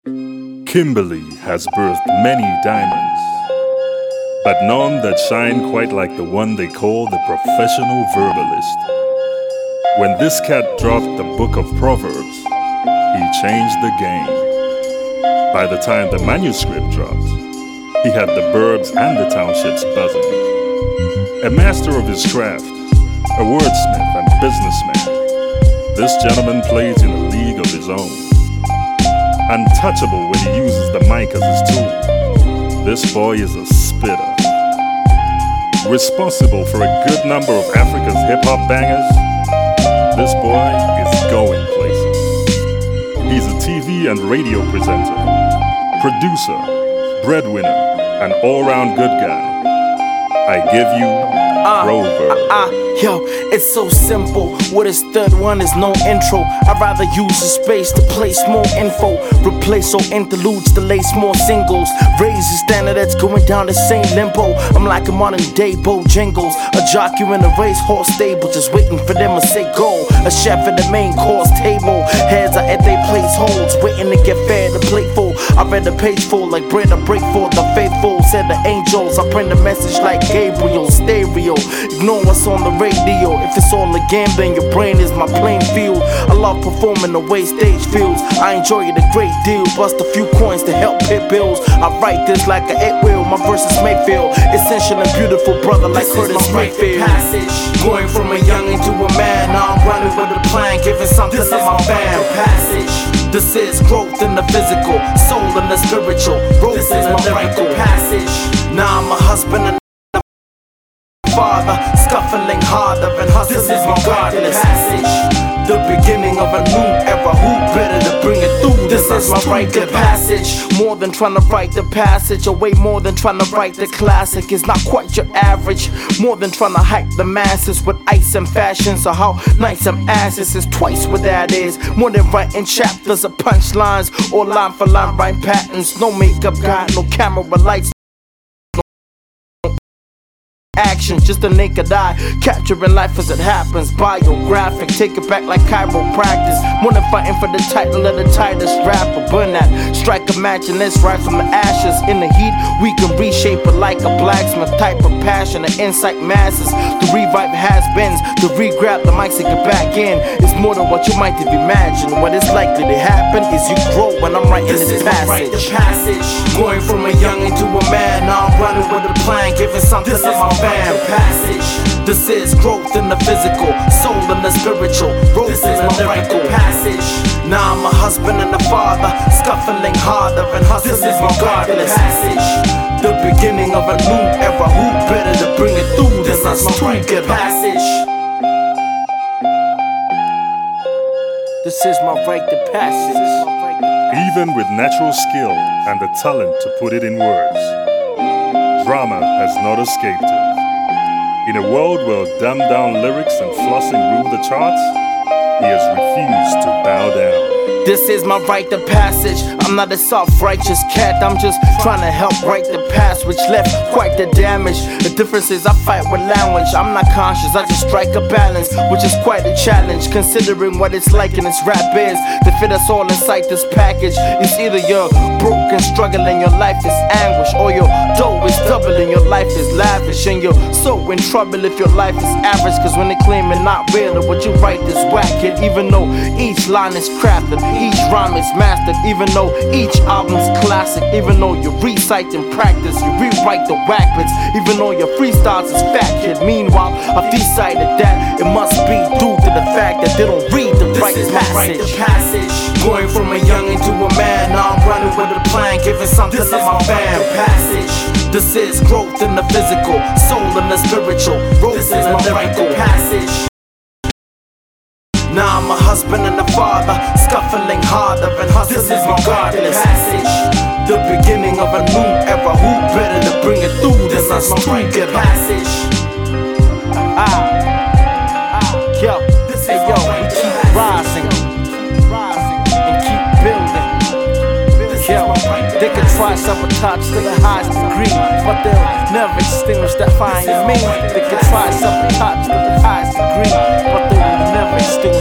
Kimberly has birthed many diamonds, but none that shine quite like the one they call the professional verbalist. When this cat dropped the book of Proverbs, he changed the game. By the time the manuscript dropped, he had the burbs and the townships buzzing. A master of his craft, a wordsmith and businessman, this gentleman plays in a league of his own. Untouchable when he uses the mic as his tool, this boy is a spitter. Responsible for a good number of Africa's hip-hop bangers, this boy is going places. He's a TV and radio presenter, producer, breadwinner, an all-round good guy. I give you Grover. Yo, it's so simple. What is third one is no intro. I'd rather use the space to place more info. Replace all interludes to lace more singles. Raise the standard that's going down the same limbo. I'm like a modern day Bojangles. A jockey in a racehorse stable, just waiting for them to say go. A chef at the main course table. Heads are at their place holds, waiting to get fed a plate full. I read the page full like bread I break for the faithful. Said the angels, I bring the message like Gabriel. Stereo, ignore what's on the radio. If it's all a game, then your brain is my playing field. I love performing the way stage feels. I enjoy it a great deal. Bust a few coins to help pay bills. I write this like an 8-wheel. My verses may feel essential and beautiful, brother, like Curtis Mayfield. Passage, going from a young into a man. Now I'm running with a plan, giving something to my fam. Passage, this is growth in the physical, soul in the spiritual, growth this in is the my lyrical. passage. Now I'm a husband and father, scuffling harder and hustling This is my regardless. passage. The beginning of a new era, who better to bring it through? This is my rite of passage. More than trying to write the passage, or way more than trying to write the classic. It's not quite your average. More than trying to hype the masses with ice and fashion. So how nice some asses is twice what that is. More than writing chapters of punchlines or line for line rhyme patterns. No makeup guy, no camera lights. Action, just a naked eye, capturing life as it happens. Biographic, take it back like chiropractic. More than fighting for the title of the tightest rapper. Burn that, strike a match and let's rise from the ashes. In the heat, we can reshape it like a blacksmith. Type of passion to incite masses, to revive has-beens, to re-grab the mics and get back in. It's more than what you might have imagined. What is likely to happen is you grow when I'm writing This this is my rite of passage. passage. Going from a young into a man. Now I'm running with a plan, giving something This to is my my fam. Passage, This is growth in the physical, soul in the spiritual, growth this in is the my rite lyrical. of passage. Now I'm a husband and a father, scuffling harder and hustling This is my rite of regardless. passage. The beginning of a new era, who better to bring it through than This us is my rite of together? passage. This is my rite of passage. Even with natural skill and the talent to put it in words, drama has not escaped him. In a world where dumbed down lyrics and flossing rule the charts, he has refused to bow down. This is my rite of passage. I'm not a self-righteous cat. I'm just trying to help write the past, which left quite the damage. The difference is I fight with language. I'm not conscious, I just strike a balance, which is quite a challenge, considering what it's like in this rap is. To fit us all inside this package, it's either you're broke and struggling, your life is anguish, or your dough is doubling, your life is lavish, and you're so in trouble if your life is average. Cause when they claim it not real, or what you write is whack it. Even though each line is crafted, each rhyme is mastered, even though each album's classic, even though you recite and practice, you rewrite the whack bits, even though your freestyles is fat kid. Meanwhile, I've decided that it must be due to the fact that they don't read the This right is my rite of passage. passage. Going from a young into a man. Now I'm running with a plan, giving something This to is my my fam. rite of Passage, This is growth in the physical, soul in the spiritual, growth this in is the my rite lyrical. of passage. Now I'm a husband and a father, scuffling harder and hustling This is my rite of regardless. passage. The beginning of a new era, who better to bring it through This than is us my rite of together? passage. Yo, This hey is yo, my we rite of keep passage. rising and keep building. Yo, they can try sabotage to the highest degree, but they'll never extinguish that fire in me. They can try sabotage to the highest degree, but they will never extinguish